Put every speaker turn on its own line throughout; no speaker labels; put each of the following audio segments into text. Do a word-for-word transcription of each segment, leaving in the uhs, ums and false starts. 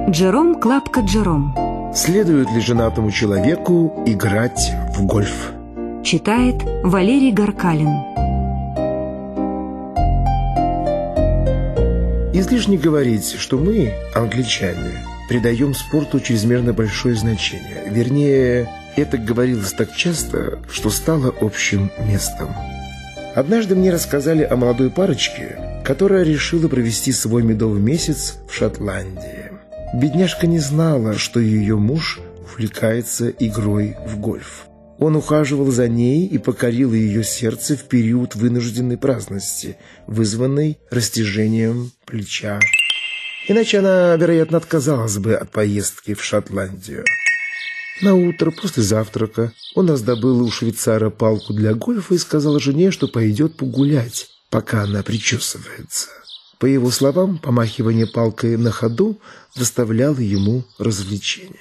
Джером Клапка Джером.
Следует ли женатому человеку играть в гольф?
Читает Валерий Гаркалин.
Излишне говорить, что мы, англичане, придаем спорту чрезмерно большое значение. Вернее, это говорилось так часто, что стало общим местом. Однажды мне рассказали о молодой парочке, которая решила провести свой медовый месяц в Шотландии. Бедняжка не знала, что ее муж увлекается игрой в гольф. Он ухаживал за ней и покорил ее сердце в период вынужденной праздности, вызванной растяжением плеча. Иначе она, вероятно, отказалась бы от поездки в Шотландию. На утро после завтрака он раздобыл у швейцара палку для гольфа и сказал жене, что пойдет погулять, пока она причесывается. По его словам, помахивание палкой на ходу доставляло ему развлечение.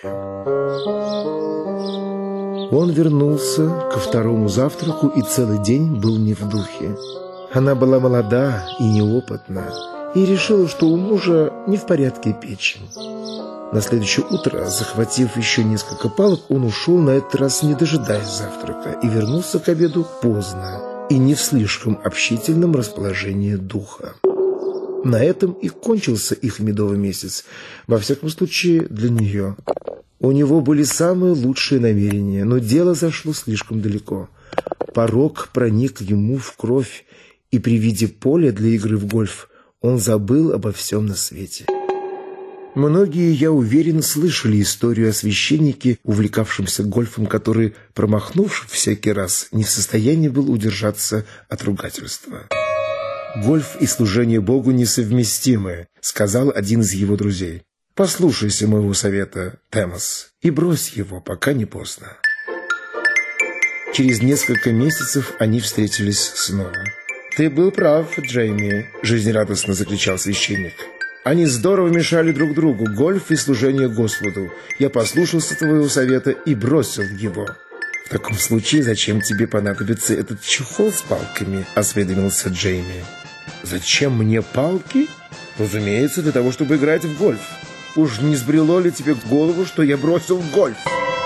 Он вернулся ко второму завтраку и целый день был не в духе. Она была молода и неопытна, и решила, что у мужа не в порядке печень. На следующее утро, захватив еще несколько палок, он ушел, на этот раз не дожидаясь завтрака, и вернулся к обеду поздно и не в слишком общительном расположении духа. На этом и кончился их медовый месяц, во всяком случае для нее. У него были самые лучшие намерения, но дело зашло слишком далеко. Порок проник ему в кровь, и при виде поля для игры в гольф он забыл обо всем на свете. Многие, я уверен, слышали историю о священнике, увлекавшемся гольфом, который, промахнувшись всякий раз, не в состоянии был удержаться от ругательства. «Гольф и служение Богу несовместимы», — сказал один из его друзей. «Послушайся моего совета, Томас, и брось его, пока не поздно». Через несколько месяцев они встретились снова. «Ты был прав, Джейми», — жизнерадостно закричал священник. «Они здорово мешали друг другу, гольф и служение Господу. Я послушался твоего совета и бросил его». «В таком случае зачем тебе понадобится этот чехол с палками?» — осведомился Джейми. «Зачем мне палки? Разумеется, для того, чтобы играть в гольф. Уж не сбрело ли тебе в голову, что я бросил гольф?»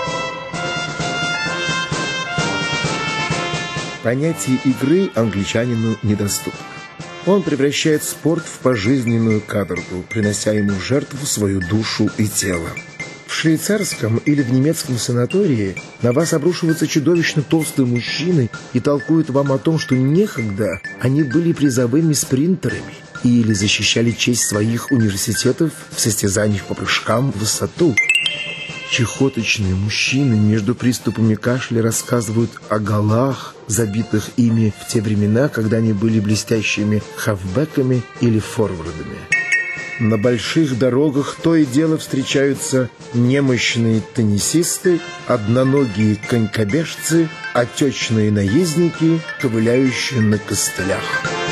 Понятие игры англичанину недоступно. Он превращает спорт в пожизненную каторгу, принося ему в жертву свою душу и тело. В швейцарском или в немецком санатории на вас обрушиваются чудовищно толстые мужчины и толкуют вам о том, что некогда они были призовыми спринтерами или защищали честь своих университетов в состязаниях по прыжкам в высоту. Чехоточные мужчины между приступами кашля рассказывают о голах, забитых ими в те времена, когда они были блестящими хавбеками или форвардами. На больших дорогах то и дело встречаются немощные теннисисты, одноногие конькобежцы, отечные наездники, ковыляющие на костылях.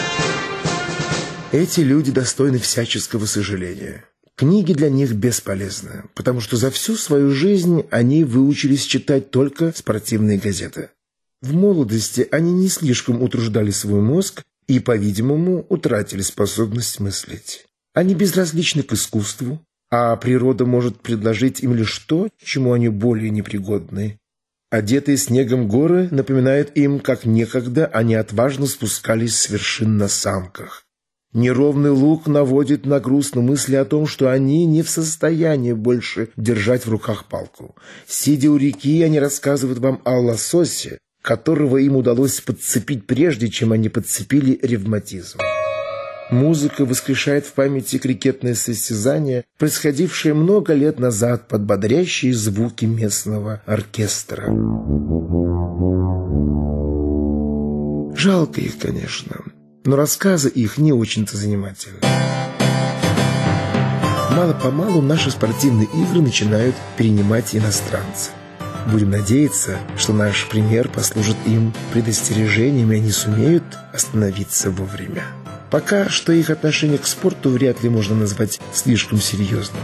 Эти люди достойны всяческого сожаления. Книги для них бесполезны, потому что за всю свою жизнь они выучились читать только спортивные газеты. В молодости они не слишком утруждали свой мозг и, по-видимому, утратили способность мыслить. Они безразличны к искусству, а природа может предложить им лишь то, чему они более непригодны. Одетые снегом горы напоминают им, как некогда они отважно спускались с вершин на санках. Неровный луг наводит на грустные мысли о том, что они не в состоянии больше держать в руках палку. Сидя у реки, они рассказывают вам о лососе, которого им удалось подцепить прежде, чем они подцепили ревматизм. Музыка воскрешает в памяти крикетное состязание, происходившее много лет назад под бодрящие звуки местного оркестра. Жалко их, конечно, но рассказы их не очень-то занимательны. Мало-помалу наши спортивные игры начинают перенимать иностранцы. Будем надеяться, что наш пример послужит им предостережением, и они сумеют остановиться вовремя. Пока что их отношение к спорту вряд ли можно назвать слишком серьезным.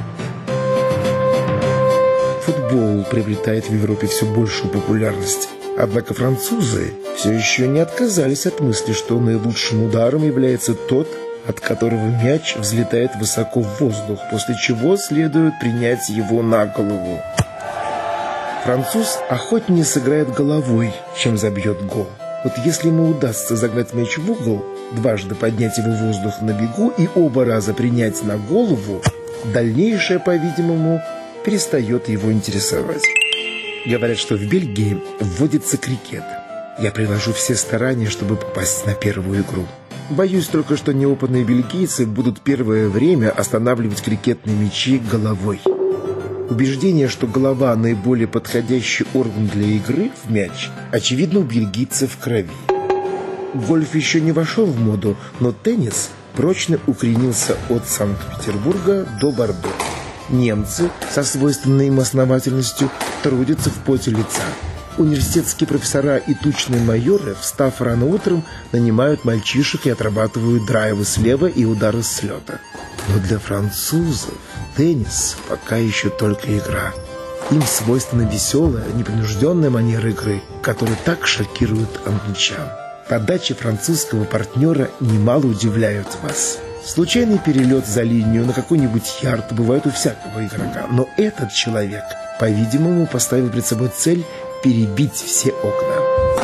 Футбол приобретает в Европе все большую популярность. Однако французы все еще не отказались от мысли, что наилучшим ударом является тот, от которого мяч взлетает высоко в воздух, после чего следует принять его на голову. Француз охотнее сыграет головой, чем забьет гол. Вот если ему удастся загнать мяч в угол, дважды поднять его в воздух на бегу и оба раза принять на голову, дальнейшее, по-видимому, перестает его интересовать. Говорят, что в Бельгии вводится крикет. Я приложу все старания, чтобы попасть на первую игру. Боюсь только, что неопытные бельгийцы будут первое время останавливать крикетные мячи головой. Убеждение, что голова – наиболее подходящий орган для игры в мяч, очевидно, у бельгийцев в крови. Гольф еще не вошел в моду, но теннис прочно укоренился от Санкт-Петербурга до Бордо. Немцы со свойственной им основательностью трудятся в поте лица. Университетские профессора и тучные майоры, встав рано утром, нанимают мальчишек и отрабатывают драйвы слева и удары с лета. Но для французов теннис пока еще только игра. Им свойственна веселая, непринужденная манера игры, которая так шокирует англичан. Подачи французского партнера немало удивляют вас. Случайный перелет за линию на какой-нибудь ярд бывает у всякого игрока, но этот человек, по-видимому, поставил перед собой цель перебить все окна.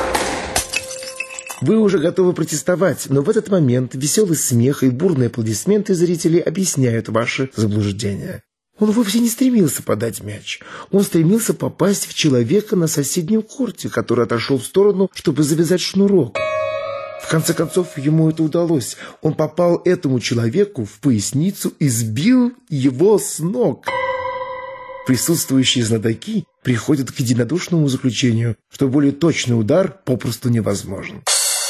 Вы уже готовы протестовать, но в этот момент веселый смех и бурные аплодисменты зрителей объясняют ваше заблуждение. Он вовсе не стремился подать мяч. Он стремился попасть в человека на соседнем корте, который отошел в сторону, чтобы завязать шнурок. В конце концов, ему это удалось. Он попал этому человеку в поясницу и сбил его с ног. Присутствующие знатоки приходят к единодушному заключению, что более точный удар попросту невозможен.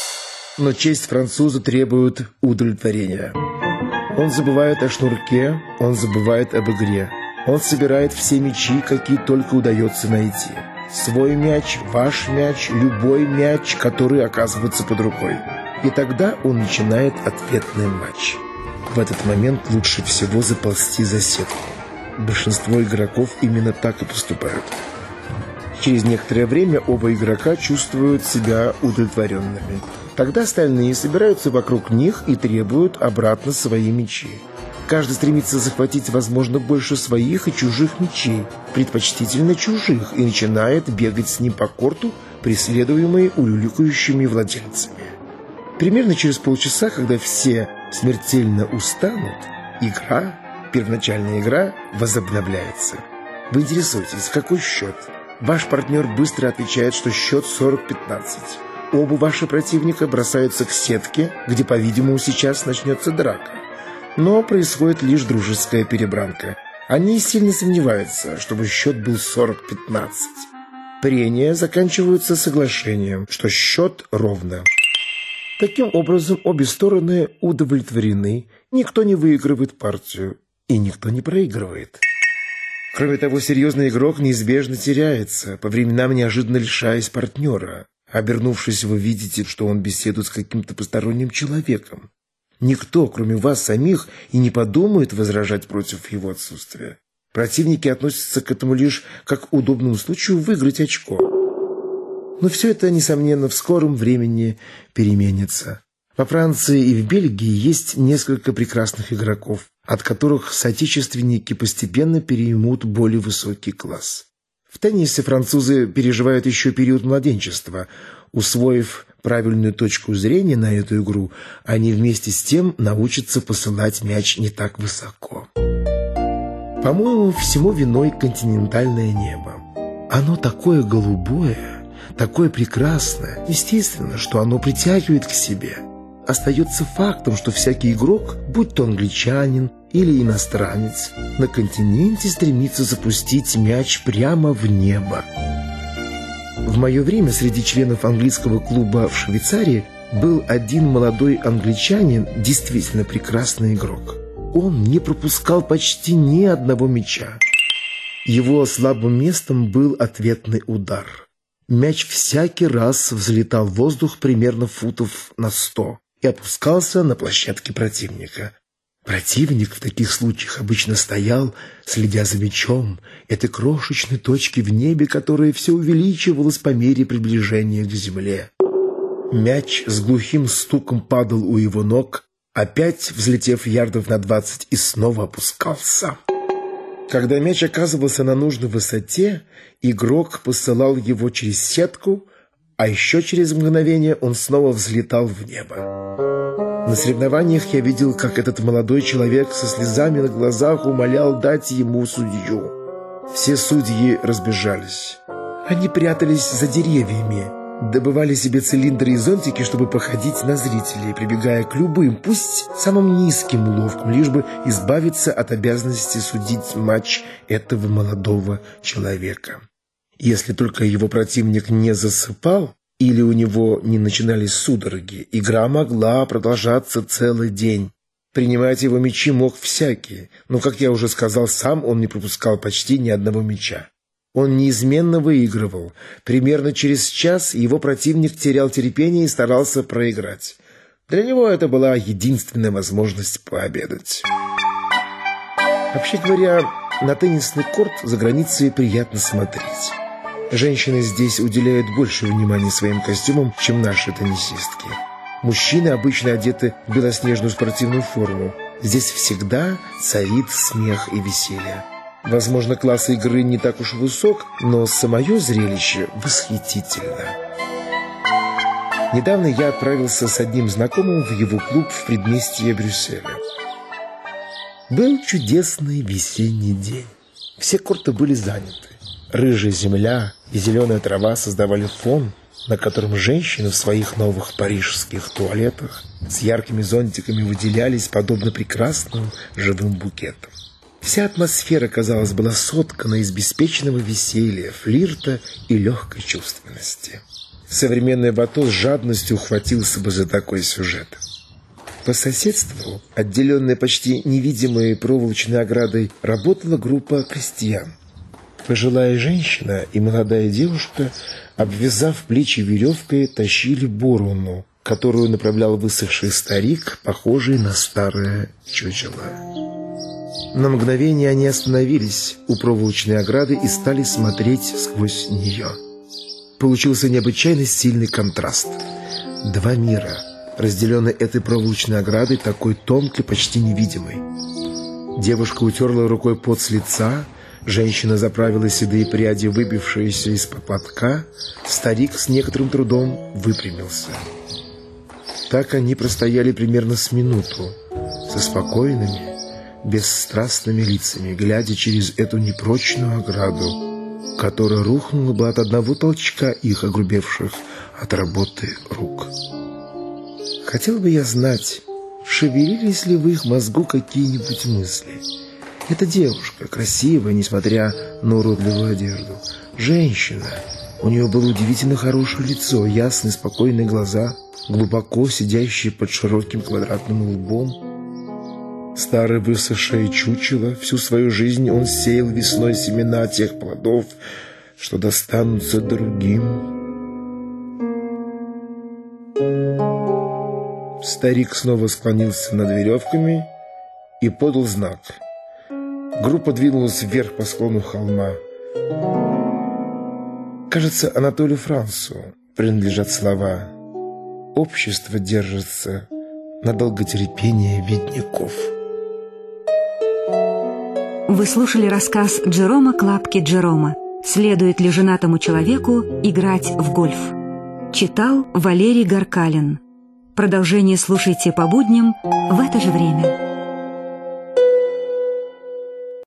Но честь француза требует удовлетворения. Он забывает о шнурке, он забывает об игре. Он собирает все мячи, какие только удается найти. Свой мяч, ваш мяч, любой мяч, который оказывается под рукой. И тогда он начинает ответный матч. В этот момент лучше всего заползти за сетку. Большинство игроков именно так и поступают. Через некоторое время оба игрока чувствуют себя удовлетворенными. Тогда остальные собираются вокруг них и требуют обратно свои мячи. Каждый стремится захватить, возможно, больше своих и чужих мячей, предпочтительно чужих, и начинает бегать с ним по корту, преследуемые улюлюкающими владельцами. Примерно через полчаса, когда все смертельно устанут, игра, первоначальная игра, возобновляется. Вы интересуетесь, какой счет? Ваш партнер быстро отвечает, что счет сорок пятнадцать. Оба ваши противника бросаются к сетке, где, по-видимому, сейчас начнется драка. Но происходит лишь дружеская перебранка. Они сильно сомневаются, чтобы счет был сорок пятнадцать. Прения заканчиваются соглашением, что счет ровно. Таким образом, обе стороны удовлетворены, никто не выигрывает партию и никто не проигрывает. Кроме того, серьезный игрок неизбежно теряется, по временам неожиданно лишаясь партнера. Обернувшись, вы видите, что он беседует с каким-то посторонним человеком. Никто, кроме вас самих, и не подумает возражать против его отсутствия. Противники относятся к этому лишь как к удобному случаю выиграть очко. Но все это, несомненно, в скором времени переменится. Во Франции и в Бельгии есть несколько прекрасных игроков, от которых соотечественники постепенно переймут более высокий класс. В теннисе французы переживают еще период младенчества. Усвоив правильную точку зрения на эту игру, они вместе с тем научатся посылать мяч не так высоко. По-моему, всему виной континентальное небо. Оно такое голубое, такое прекрасное. Естественно, что оно притягивает к себе. Остается фактом, что всякий игрок, будь то англичанин или иностранец, на континенте стремится запустить мяч прямо в небо. В мое время среди членов английского клуба в Швейцарии был один молодой англичанин, действительно прекрасный игрок. Он не пропускал почти ни одного мяча. Его слабым местом был ответный удар. Мяч всякий раз взлетал в воздух примерно футов на сто и опускался на площадке противника. Противник в таких случаях обычно стоял, следя за мячом, этой крошечной точки в небе, которая все увеличивалась по мере приближения к земле. Мяч с глухим стуком падал у его ног, опять взлетев ярдов на двадцать, и снова опускался. Когда мяч оказывался на нужной высоте, игрок посылал его через сетку, а еще через мгновение он снова взлетал в небо. На соревнованиях я видел, как этот молодой человек со слезами на глазах умолял дать ему судью. Все судьи разбежались. Они прятались за деревьями, добывали себе цилиндры и зонтики, чтобы походить на зрителей, прибегая к любым, пусть самым низким уловкам, лишь бы избавиться от обязанности судить матч этого молодого человека. Если только его противник не засыпал или у него не начинались судороги, игра могла продолжаться целый день. Принимать его мячи мог всякий, но, как я уже сказал, сам он не пропускал почти ни одного мяча. Он неизменно выигрывал. Примерно через час его противник терял терпение и старался проиграть. Для него это была единственная возможность пообедать. Вообще говоря, на теннисный корт за границей приятно смотреть. Женщины здесь уделяют больше внимания своим костюмам, чем наши теннисистки. Мужчины обычно одеты в белоснежную спортивную форму. Здесь всегда царит смех и веселье. Возможно, класс игры не так уж высок, но самое зрелище восхитительно. Недавно я отправился с одним знакомым в его клуб в предместье Брюсселя. Был чудесный весенний день. Все корты были заняты. Рыжая земля и зеленая трава создавали фон, на котором женщины в своих новых парижских туалетах с яркими зонтиками выделялись, подобно прекрасным живым букетам. Вся атмосфера, казалось, была соткана из беспечного веселья, флирта и легкой чувственности. Современный вато с жадностью ухватился бы за такой сюжет. По соседству, отделенная почти невидимой проволочной оградой, работала группа крестьян. Пожилая женщина и молодая девушка, обвязав плечи веревкой, тащили борону, которую направлял высохший старик, похожий на старое чучело. На мгновение они остановились у проволочной ограды и стали смотреть сквозь нее. Получился необычайно сильный контраст. Два мира, разделенные этой проволочной оградой, такой тонкой, почти невидимой. Девушка утерла рукой пот с лица, женщина заправила седые пряди, выбившиеся из-под платка, старик с некоторым трудом выпрямился. Так они простояли примерно с минуту, со спокойными, бесстрастными лицами, глядя через эту непрочную ограду, которая рухнула бы от одного толчка их огрубевших от работы рук. Хотел бы я знать, шевелились ли в их мозгу какие-нибудь мысли. Эта девушка, красивая, несмотря на уродливую одежду, женщина. У нее было удивительно хорошее лицо, ясные, спокойные глаза, глубоко сидящие под широким квадратным лбом. Старое высохшее чучело, всю свою жизнь он сеял весной семена тех плодов, что достанутся другим. Старик снова склонился над веревками и подал знак. Группа двинулась вверх по склону холма. Кажется, Анатолию Франсу принадлежат слова «Общество держится на долготерпение бедняков».
Вы слушали рассказ Джерома Клапки Джерома «Следует ли женатому человеку играть в гольф?» Читал Валерий Гаркалин. Продолжение слушайте по будням в это же время.